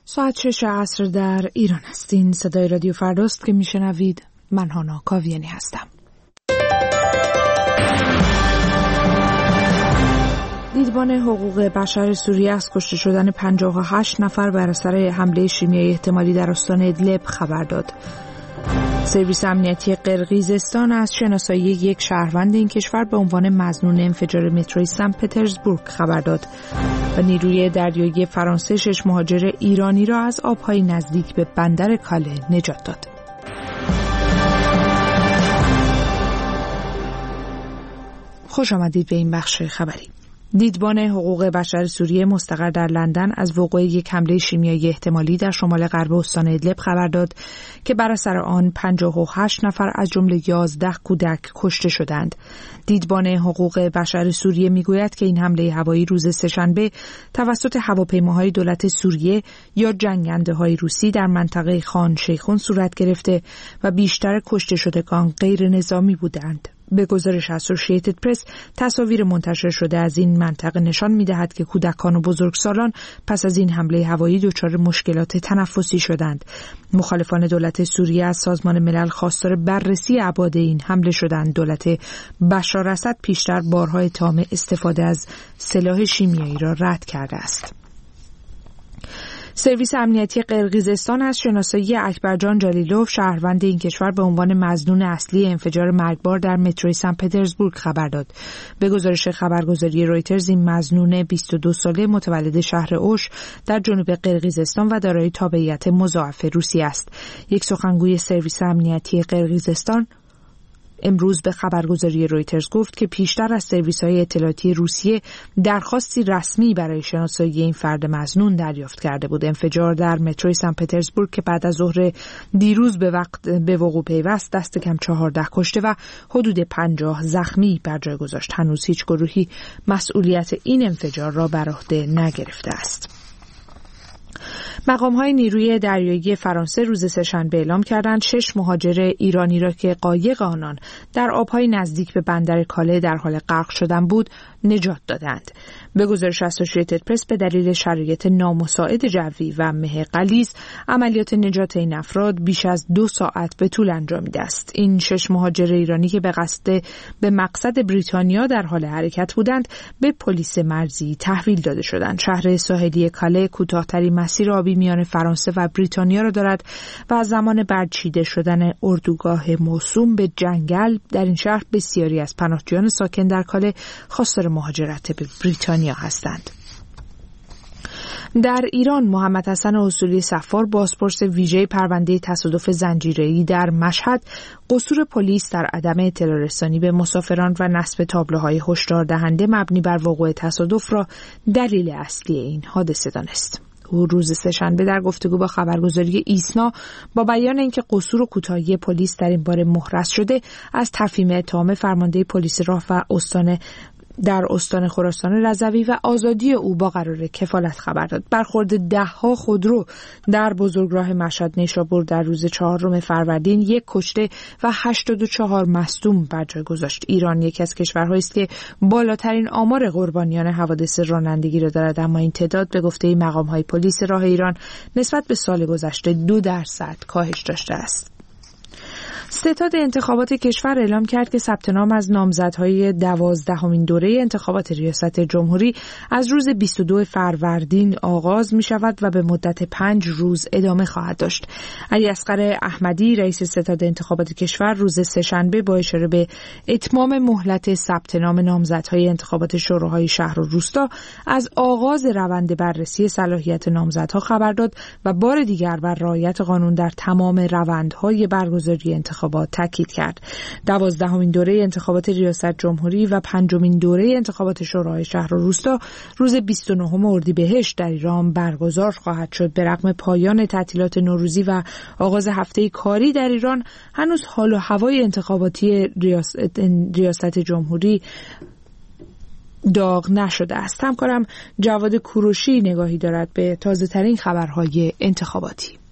ساعت 6 عصر در ایران هستین. صدای رادیو فرداست که میشنوید. من هانا کاویانی هستم. دیدبان حقوق بشر سوریه از کشته شدن 58 نفر بر اثر حمله شیمیایی احتمالی در استان ادلب خبر داد. سرویس امنیتی قرقیزستان از شناسایی یک شهروند این کشور به عنوان مظنون انفجار متروی سن پترزبورگ خبر داد و نیروی دریایی فرانسه 6 مهاجر ایرانی را از آبهای نزدیک به بندر کاله نجات داد. خوش آمدید به این بخش خبری. دیدبان حقوق بشر سوریه مستقر در لندن از وقوع یک حمله شیمیایی احتمالی در شمال غرب استان ادلب خبر داد که بر اثر آن 58 نفر از جمله 11 کودک کشته شدند. دیدبان حقوق بشر سوریه میگوید که این حمله هوایی روز سه‌شنبه توسط هواپیماهای دولت سوریه یا جنگنده‌های روسی در منطقه خان شیخون صورت گرفته و بیشتر کشته شدگان غیر نظامی بودند. به گزارش اسوسییتد پرس، تصاویر منتشر شده از این منطقه نشان می‌دهد که کودکان و بزرگسالان پس از این حمله هوایی دچار مشکلات تنفسی شدند. مخالفان دولت سوریه از سازمان ملل خواستار بررسی ابعاد این حمله شدند. دولت بشار اسد پیشتر بارها اتهام استفاده از سلاح شیمیایی را رد کرده است. سرویس امنیتی قرقیزستان از شناسایی اکبرجان جلیلوف شهروند این کشور به عنوان مظنون اصلی انفجار مرگبار در متروی سن پترزبورگ خبر داد. به گزارش خبرگزاری رویترز این مظنون 22 ساله متولد شهر اوش در جنوب قرقیزستان و دارای تابعیت مضاعف روسی است. یک سخنگوی سرویس امنیتی قرقیزستان امروز به خبرگزاری رویترز گفت که پیشتر از سرویس‌های اطلاعاتی روسیه درخواستی رسمی برای شناسایی این فرد مظنون دریافت کرده بود. انفجار در متروی سن پترزبورگ که بعد از ظهر دیروز به وقوع پیوست دست کم 14 کشته و حدود 50 زخمی بر جای گذاشت. هنوز هیچ گروهی مسئولیت این انفجار را بر عهده نگرفته است. مقام‌های نیروی دریایی فرانسه روز سه‌شنبه اعلام کردند 6 مهاجر ایرانی را که قایق آنان در آب‌های نزدیک به بندر کاله در حال غرق شدن بود نجات دادند. به گزارش اسوسییتد پرس، به دلیل شرایط نامساعد جوی و مه غلیظ عملیات نجات این افراد بیش از 2 ساعت به طول انجامیده است. این 6 مهاجر ایرانی که به مقصد بریتانیا در حال حرکت بودند به پلیس مرزی تحویل داده شدند. شهر ساحلی کاله کوتاه‌ترین مسیر آبی میان فرانسه و بریتانیا را دارد و از زمان برچیده شدن اردوگاه موسوم به جنگل در این شهر بسیاری از پناهجویان ساکن در کاله خواستار مهاجرت به بریتانیا هستند. در ایران محمد حسن اصولی صفار، بازپرس ویژه پرونده تصادف زنجیره‌ای در مشهد، قصور پلیس در عدم اطلاع رسانی به مسافران و نصب تابلوهای هشدار دهنده مبنی بر وقوع تصادف را دلیل اصلی این حادثه دانست. او روز سه‌شنبه در گفتگو با خبرگزاری ایسنا با بیان اینکه قصور و کوتاهی پلیس در این باره محرز شده، از تفهیم اتهام فرمانده پلیس راه و استان خراسان رضوی و آزادی او با قرار کفالت خبر داد. برخورد 10 خودرو در بزرگراه مشهد نیشابور در روز 4 فروردین 1 کشته و 84 مصدوم بر جای گذاشت. ایران یکی از کشورهایی است که بالاترین آمار قربانیان حوادث رانندگی را دارد، اما این تعداد به گفته مقام‌های پلیس راه ایران نسبت به سال گذشته 2% کاهش داشته است. ستاد انتخابات کشور اعلام کرد که ثبت نام از نامزدهای 12مین دوره انتخابات ریاست جمهوری از روز 22 فروردین آغاز می شود و به مدت 5 روز ادامه خواهد داشت. علیاصغر احمدی، رئیس ستاد انتخابات کشور، روز سه‌شنبه با اشاره به اتمام مهلت ثبت نام نامزدهای انتخابات شوراهای شهر و روستا از آغاز روند بررسی صلاحیت نامزدها خبر داد و بار دیگر بر رعایت قانون در تمام روندهای برگزاری انتخابات تاکید کرد. 12مین دوره انتخابات ریاست جمهوری و 5مین دوره انتخابات شوراهای شهر و روستا روز 29 اردیبهشت در ایران برگزار خواهد شد. به رغم پایان تعطیلات نوروزی و آغاز هفته کاری در ایران، هنوز حال و هوای انتخاباتی ریاست جمهوری داغ نشده است. همکارم جواد کوروشی نگاهی دارد به تازه ترین خبرهای انتخاباتی.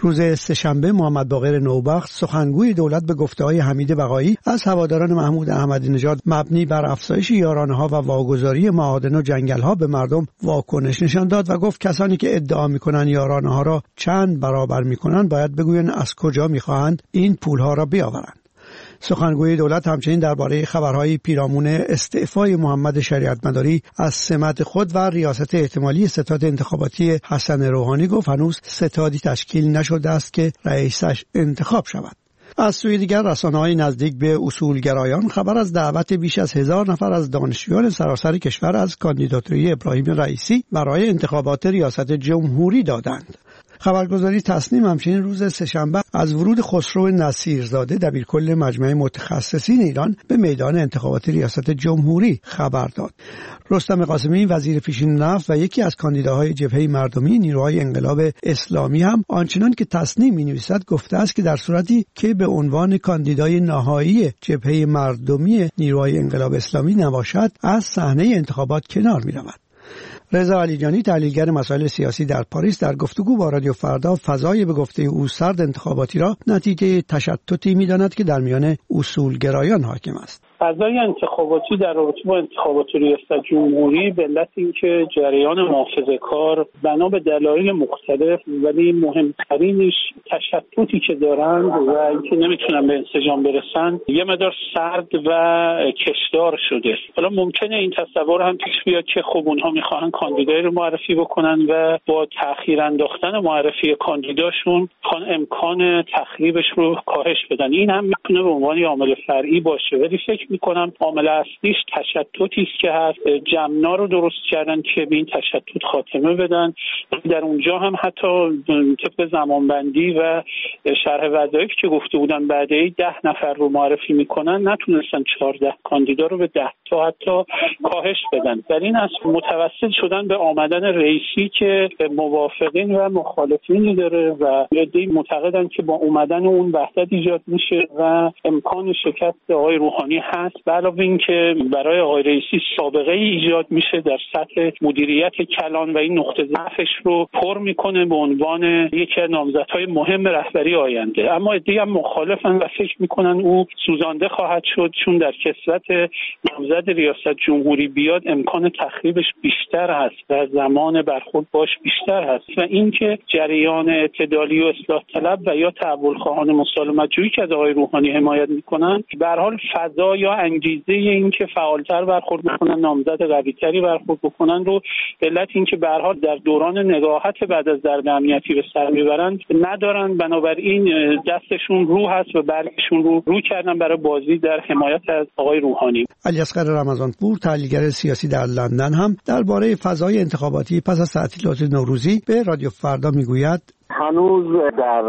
روز سه‌شنبه محمد باقر نوبخت سخنگوی دولت به گفته‌های حمید بقایی از هواداران محمود احمدی نژاد مبنی بر افزایش یارانه‌ها و واگذاری معادن و جنگل‌ها به مردم واکنش نشان داد و گفت کسانی که ادعا می‌کنند یارانه‌ها را چند برابر می‌کنند باید بگویند از کجا می‌خواهند این پول‌ها را بیاورند. سخنگوی دولت همچنین درباره خبرهای پیرامون استعفای محمد شریعتمداری از سمت خود و ریاست احتمالی ستاد انتخاباتی حسن روحانی گفت هنوز ستادی تشکیل نشده است که رئیسش انتخاب شود. از سوی دیگر رسانه‌های نزدیک به اصولگرایان خبر از دعوت بیش از 1000 نفر از دانشجویان سراسر کشور از کاندیداتوری ابراهیم رئیسی برای انتخابات ریاست جمهوری دادند. خبرگزاری تصنیم همچنین روز سه‌شنبه از ورود خسرو نصیرزاده دبیرکل مجمع متخصصین ایران به میدان انتخابات ریاست جمهوری خبر داد. رستم قاسمی وزیر پیشین نفت و یکی از کاندیداهای جبهه مردمی نیروهای انقلاب اسلامی هم آنچنان که تصنیم می‌نویسد گفته است که در صورتی که به عنوان کاندیدای نهایی جبهه مردمی نیروهای انقلاب اسلامی نباشد از صحنه انتخابات کنار می‌رود. رضا علیجانی تحلیلگر مسائل سیاسی در پاریس در گفتگو با رادیو فردا فضای به گفته او سرد انتخاباتی را نتیجه تشتتی می‌داند که در میان اصولگرایان حاکم است. فضای انتخاباتی در رابطه با انتخابات ریاست جمهوری به علت اینکه جریان محافظه‌کار بنا به دلایل مختلف ولی مهمترینش تشتتی که دارند و اینکه نمیتونن به انسجام برسن یه مقدار سرد و کشدار شده. حالا ممکنه این تصور هم پیش بیاد که خب اونها میخواهن کاندیدایی رو معرفی بکنن و با تأخیر انداختن معرفی کاندیداشون امکان تخریبش رو کاهش بدن. این هم میتونه به عنوان عامل فرعی باشه، ولی فکر میکنم عامل اصلیش تشتتی است که هست. جمع‌ها رو درست کردن که به این تشتت خاتمه بدن. در اونجا هم حتی طبق زمانبندی و شرح وظایف که گفته بودن بعدی 10 نفر رو معرفی میکنن نتونستن 14 کاندیدا رو به 10 تا حتی کاهش بدن. در این اصل متوسل شدن به آمدن رئیسی که موافقین و مخالفینی داره و عده‌ای معتقدن که با اومدن اون وحدت ایجاد میشه و امکان شکست آقای روحانی هست. علاوه این که برای آقای رئیسی سابقه ای ایجاد میشه در سطح مدیریت کلان و این نقطه ضعفش رو پر میکنه به عنوان یکی از نامزدهای مهم رهبری آینده. اما عده‌ای هم مخالفن و فکر میکنن او سوزانده خواهد شد، چون در کثرت نامزد ریاست جمهوری بیاد امکان تخریبش بیشتر هست و زمان برخورد باش بیشتر هست و اینکه جریان اعتدالی و اصلاح طلب و یا تحول خواهان مسالمت جویی که از آقای روحانی حمایت میکنن به هر حال فضا یا انگیزه این که فعالتر برخورد بکنن، نامزد قوی‌تری برخورد بکنن رو به علت اینکه به هر حال در دوران نگاهت بعد از ضرب امنیتی به سر میبرند ندارن، بنابراین دستشون رو هست و برگشون رو کردن برای بازی در حمایت از آقای روحانی. علیاصغر رمضانپور تحلیلگر سیاسی در لندن هم درباره فضای انتخاباتی پس از تعطیلات نوروزی به رادیو فردا میگوید هنوز در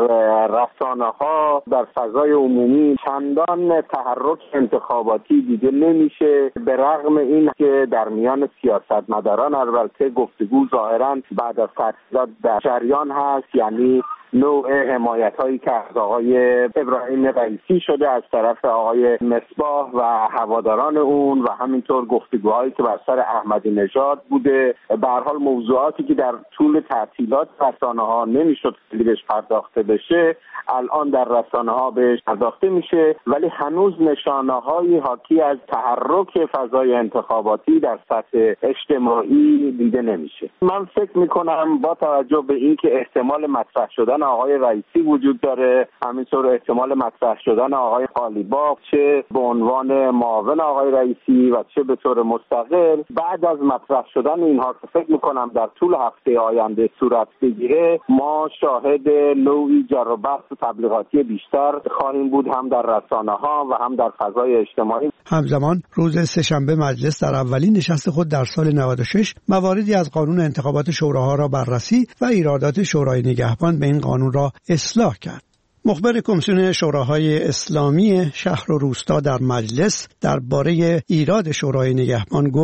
رسانه‌ها در فضای عمومی چندان تحرک انتخاباتی دیده نمیشه، به رغم این که در میان سیاستمداران البته گفتگو ظاهراً بعد از تعطیلات در جریان هست، یعنی نوع حمایت‌هایی که از آقای ابراهیم رئیسی شده از طرف آقای مصباح و هواداران اون و همینطور گفتگوهایی که بر سر احمدی نژاد بوده. به هر حال موضوعاتی که در طول تعطیلات رسانه‌ها نمیشد بهش پرداخته بشه الان در رسانه‌ها بهش پرداخته میشه، ولی هنوز نشانه‌هایی حاکی از تحرک فضای انتخاباتی در سطح اجتماعی دیده نمیشه. من فکر میکنم با توجه به اینکه احتمال مطرح شدن آقای رئیسی وجود داره، همینطور احتمال مطرح شدن آقای قالیباف چه به عنوان معاون آقای رئیسی و چه به طور مستقل، بعد از مطرح شدن اینها که فکر میکنم در طول هفته آینده صورت بگیره، ما شاهد نوعی جر و بحث تبلیغاتی بیشتر خواهیم بود، هم در رسانه‌ها و هم در فضای اجتماعی. همزمان روز سه‌شنبه مجلس در اولین نشست خود در سال 96 مواردی از قانون انتخابات شوراها را بررسی و ایرادات شورای نگهبان به این قانون را اصلاح کرد. مخبر کمیسیون شوراهای اسلامی شهر و روستا در مجلس درباره ایراد شورای نگهبان گفت: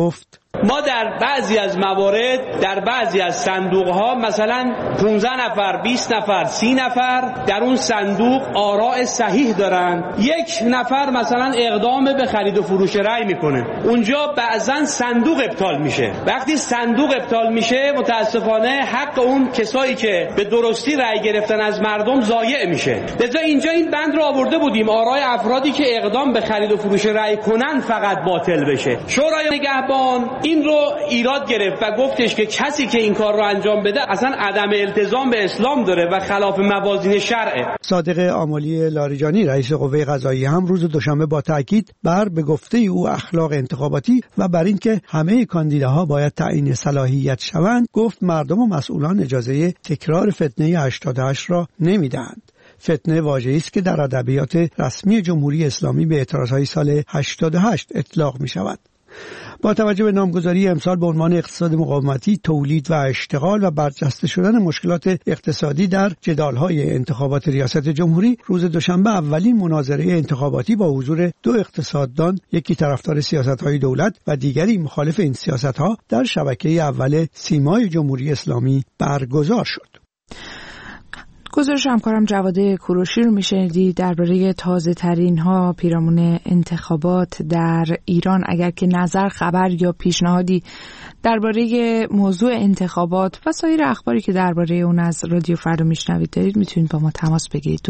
ما در بعضی از موارد در بعضی از صندوق‌ها مثلا 15 نفر 20 نفر 30 نفر در اون صندوق آراء صحیح دارن، یک نفر مثلا اقدام به خرید و فروش رأی میکنه، اونجا بعضا صندوق ابطال میشه. وقتی صندوق ابطال میشه متاسفانه حق اون کسایی که به درستی رأی گرفتن از مردم ضایع میشه. لذا اینجا این بند رو آورده بودیم آراء افرادی که اقدام به خرید و فروش رأی کنن فقط باطل بشه. شورای نگهبان این رو ایراد گرفت و گفتش که کسی که این کار رو انجام بده اصلا عدم التزام به اسلام داره و خلاف موازین شرعه. صادق آملی لاریجانی رئیس قوه قضاییه هم روز دوشنبه با تاکید بر به گفته او اخلاق انتخاباتی و بر اینکه همه کاندیداها باید تعیین صلاحیت شوند گفت مردم و مسئولان اجازه تکرار فتنه 88 را نمیدهند. فتنه واژه‌ای است که در ادبیات رسمی جمهوری اسلامی به اعتراضهای سال 88 اطلاق می‌شود. با توجه به نامگذاری امسال به عنوان اقتصاد مقاومتی، تولید و اشتغال و برجسته شدن مشکلات اقتصادی در جدال‌های انتخابات ریاست جمهوری، روز دوشنبه اولین مناظره انتخاباتی با حضور دو اقتصاددان، یکی طرفدار سیاست‌های دولت و دیگری مخالف این سیاست‌ها، در شبکه اول سیمای جمهوری اسلامی برگزار شد. گزارش همکارم جواد کوروشی رو میشنیدید درباره تازه ترین ها پیرامون انتخابات در ایران. اگر که نظر، خبر یا پیشنهادی درباره موضوع انتخابات و سایر اخباری که درباره اون از رادیو فردا میشنوید دارید میتونید با ما تماس بگیرید.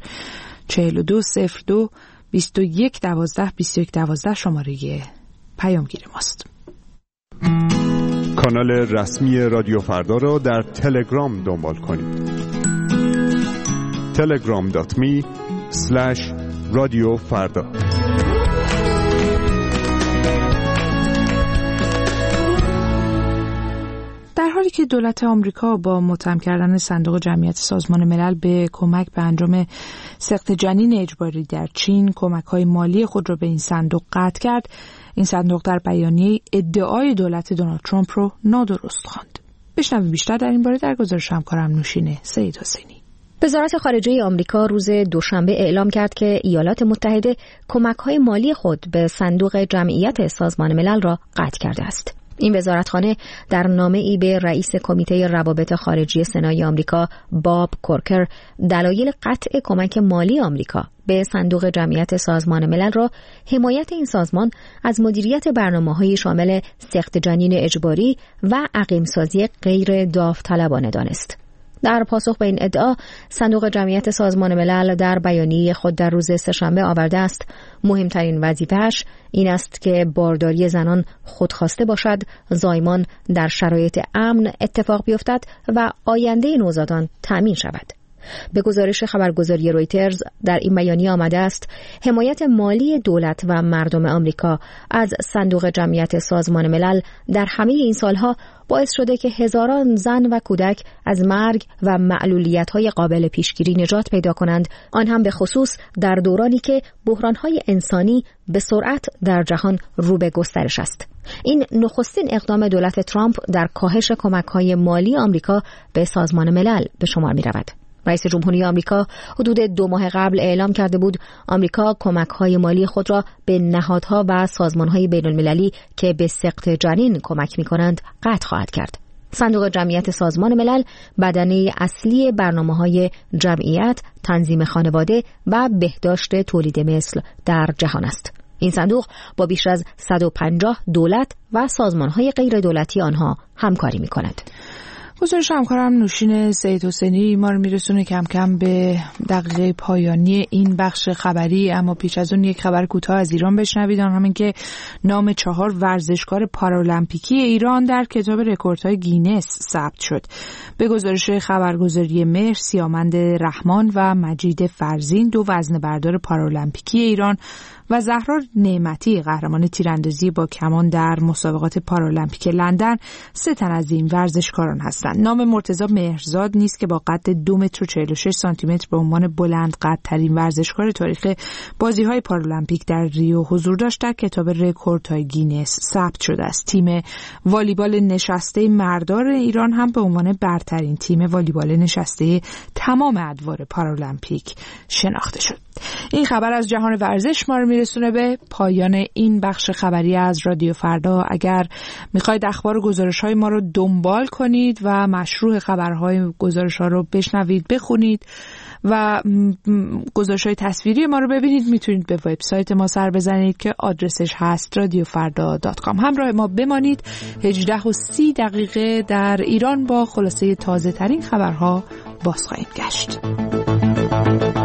2042022112 شماره پیامگیر ماست. کانال رسمی رادیو فردا را در تلگرام دنبال کنید. telegram.me/رادیو فردا. در حالی که دولت آمریکا با متهم کردن صندوق جمعیت سازمان ملل به کمک به انجام سقط جنین اجباری در چین کمک‌های مالی خود را به این صندوق قطع کرد، این صندوق در بیانیه ادعای دولت دونالد ترامپ رو نادرست خواند. بشنویم بیشتر در این باره در گزارش همکارم نوشین سید حسینی. وزارت خارجه آمریکا روز دوشنبه اعلام کرد که ایالات متحده کمک‌های مالی خود به صندوق جمعیت سازمان ملل را قطع کرده است. این وزارتخانه در نامه‌ای به رئیس کمیته روابط خارجی سنای آمریکا باب کورکر دلایل قطع کمک مالی آمریکا به صندوق جمعیت سازمان ملل را حمایت این سازمان از مدیریت برنامه‌های شامل سقط جنین اجباری و عقیم‌سازی غیر داوطلبانه دانست. در پاسخ به این ادعا، صندوق جمعیت سازمان ملل در بیانیه خود در روز سه‌شنبه آورده است مهمترین وظیفه‌اش این است که بارداری زنان خودخواسته باشد، زایمان در شرایط امن اتفاق بیفتد و آینده نوزادان تأمین شود. به گزارش خبرگزاری رویترز در این بیانیه آمده است حمایت مالی دولت و مردم آمریکا از صندوق جمعیت سازمان ملل در همه این سالها باعث شده که هزاران زن و کودک از مرگ و معلولیت‌های قابل پیشگیری نجات پیدا کنند، آن هم به خصوص در دورانی که بحران‌های انسانی به سرعت در جهان رو به گسترش است. این نخستین اقدام دولت ترامپ در کاهش کمک‌های مالی آمریکا به سازمان ملل به شمار می‌رود. رئیس جمهوری آمریکا حدود 2 ماه قبل اعلام کرده بود آمریکا کمک‌های مالی خود را به نهادها و سازمان‌های بین‌المللی که به سقط جنین کمک می‌کنند قطع خواهد کرد. صندوق جمعیت سازمان ملل بدنه اصلی برنامه‌های جمعیت، تنظیم خانواده و بهداشت تولید مثل در جهان است. این صندوق با بیش از 150 دولت و سازمان‌های غیر دولتی آنها همکاری می‌کند. گزارش همکارم نوشین سید حسینی ما رو میرسونه کم کم به دقیقه پایانی این بخش خبری، اما پیش از اون یک خبر کوتاه از ایران بشنوید، آن هم این که نام 4 ورزشکار پارالمپیکی ایران در کتاب رکوردهای گینس ثبت شد. به گزارش خبرگزاری مهر، سیامند رحمان و مجید فرزین 2 وزنه‌بردار پارالمپیکی ایران و زهرا نعمتی قهرمان تیراندازی با کمان در مسابقات پارالمپیک لندن 3 تن از این ورزشکاران هستند. نام مرتضی مهرزاد نیست که با قد 2 متر و 46 سانتی متر به عنوان بلند قدترین ورزشکار تاریخ بازی‌های پارالمپیک در ریو حضور داشت در کتاب رکوردهای گینس ثبت شده است. تیم والیبال نشسته مردان ایران هم به عنوان برترین تیم والیبال نشسته تمام ادوار پارالمپیک شناخته شد. این خبر از جهان ورزش ما رو میرسونه به پایان این بخش خبری از رادیو فردا. اگر میخواید اخبار و گزارش‌های ما رو دنبال کنید و مشروع خبرهای گزارش‌ها رو بشنوید، بخونید و گزارش‌های تصویری ما رو ببینید، میتونید به وبسایت ما سر بزنید که آدرسش هست radiofarda.com. همراه ما بمانید. 18:30 در ایران با خلاصه تازه ترین خبرها باز خواهیم گشت.